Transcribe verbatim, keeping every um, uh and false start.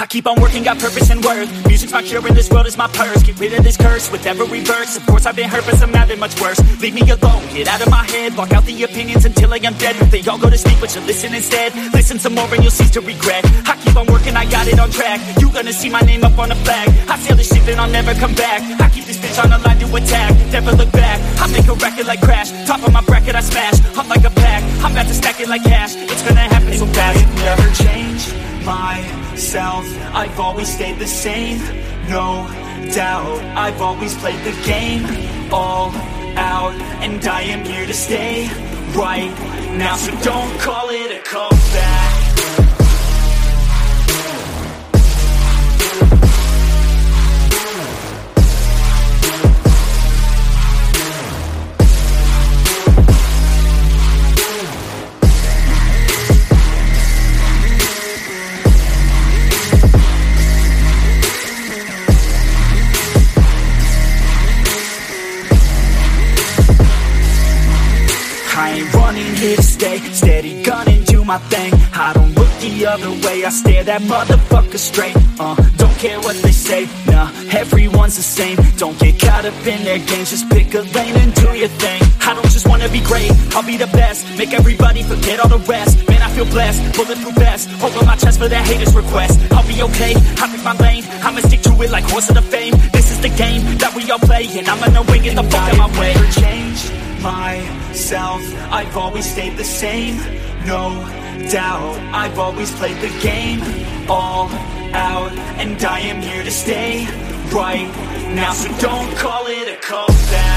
I keep on working, got purpose and worth. Music's my cure and this world is my purse. Get rid of this curse with every verse. Of course I've been hurt, but some have it much worse. Leave me alone, get out of my head. Block out the opinions until I am dead. They all go to sleep, but you listen instead. Listen some more and you'll cease to regret. I keep on working, I got it on track. You gonna see my name up on a flag. I sail this ship and I'll never come back. I keep this bitch on the line to attack. Never look back, I make a record like Crash. Top of my bracket I smash, I'm like a pack. I'm about to stack it like cash. It's gonna happen so fast. I've never changed myself, I've always stayed the same. No doubt, I've always played the game all out, and I am here to stay right now. So don't call it a comeback. I ain't running, here to stay. Steady gunning, do my thing. I don't look the other way, I stare that motherfucker straight. Uh, don't care what they say, nah, everyone's the same. Don't get caught up in their games, just pick a lane and do your thing. I don't just wanna be great, I'll be the best. Make everybody forget all the rest. Man, I feel blessed, bulletproof vest. Over my chest for that haters request. I'll be okay, I pick my lane. I'ma stick to it like horse of the fame. This is the game that we all play, and I'm gonna wing it the fuck out my way. I've never changed myself, I've always stayed the same. No doubt, I've always played the game all out, and I am here to stay right now. So don't call it a comeback.